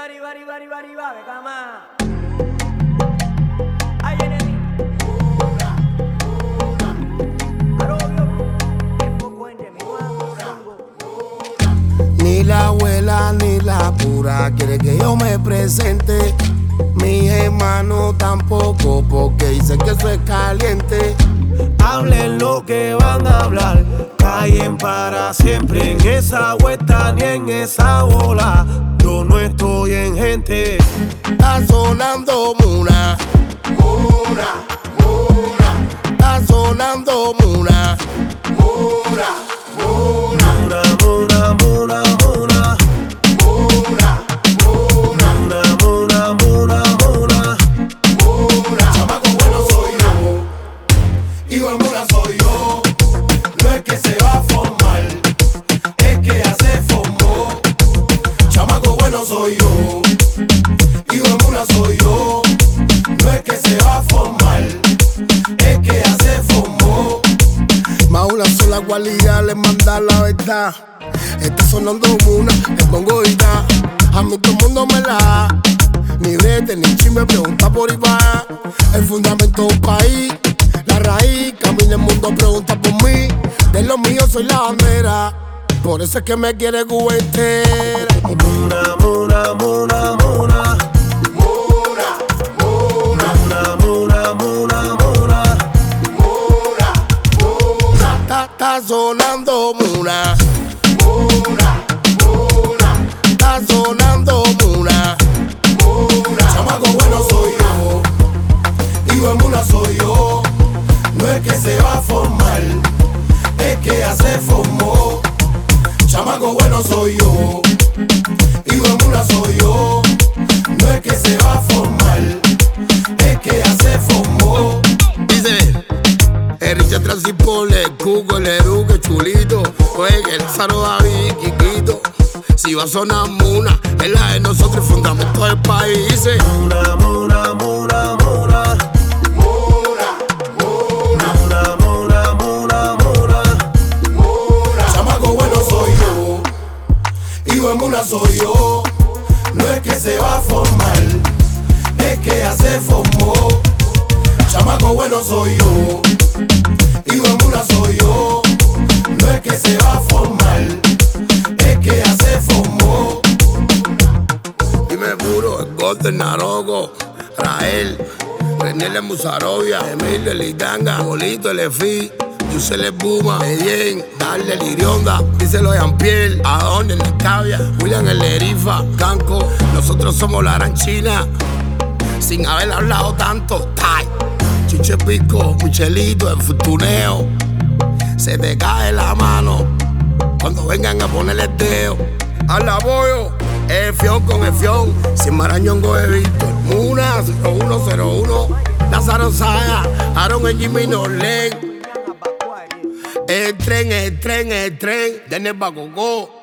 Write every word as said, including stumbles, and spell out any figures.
bari, bari, bari, bari, bari, cama. Ahí viene mi. Ni la abuela ni la pura quiere que yo me presente. Mis hermanos tampoco, porque dicen que eso es caliente. Hablen lo que van a hablar, callen para siempre. En esa vuelta ni en esa bola, yo no estoy en gente. Está sonando Muna, Muna, Muna. Está sonando Muna, Muna, Muna. Muna, muna, muna, muna. Muna, Muna. Muna, muna, muna, muna. Muna. Chamaco bueno soy yo, hijo de Muna soy yo. No es que se va a formar, es que ya se formó. Chamaco bueno soy yo, hijo de Muna soy yo. No es que se va a formar, es que ya se formó. Más una sola cualidad le manda la verdad. Está sonando Muna, el bongo y ta. A mí todo el mundo me la da. Ni vete ni chi me pregunta por Iba. El fundamento de un país, la raíz. Camina el mundo, pregunta por mí. De lo mío soy la bandera. Por eso es que me quiere Cuba entera. Muna, muna, muna, muna. Muna, Muna, Muna, muna, muna, muna. Muna, Muna. Está, está sonando Muna, Muna, Muna. Está sonando Muna, Muna. Chamaco bueno soy yo, hijo de Muna soy yo. No es que se va a formar, es que ya se formó. Chamaco bueno soy yo, hijo de Muna soy yo. No es que se va a formar, es que ya se formó. Dice el Richard Transipole, el Cuco, el Eruque, Chulito, Juegue, el Zaro David, Quiquito. Si va a sonar Muna, es la de nosotros, el fundamento del país. Dice Muna, muna, muna, muna. Muna, Muna, Muna, muna, muna, muna. Muna. Chamaco bueno soy yo, hijo de Muna soy yo. No es que se va a formar, es que ya se formó. Chamaco bueno soy yo, hijo de Muna soy yo. No es que se va a formar, es que ya se formó. Dime puro, el Golden, Naroco, Rael, René Le Musarovia, Emil de Litanga, Bolito, el Efi, Yusel el Buma, Medellín, Darle el Irionda, díselo Jean-Pierre, Adón el Nicavia, William el Lerifa, Canco. Nosotros somos la gran China, sin haber hablado tanto. Tai, Chiche Pico, Michelito, el Fortuneo. Se te cae la mano cuando vengan a ponerle el dedo. Al apoyo, el fión con el fión. Sin marañongo de Víctor. Muna, cero uno cero uno. Lázaro Saga, Aaron el Jimmy Norlen. El tren, el tren, el tren. Denel Bacocó.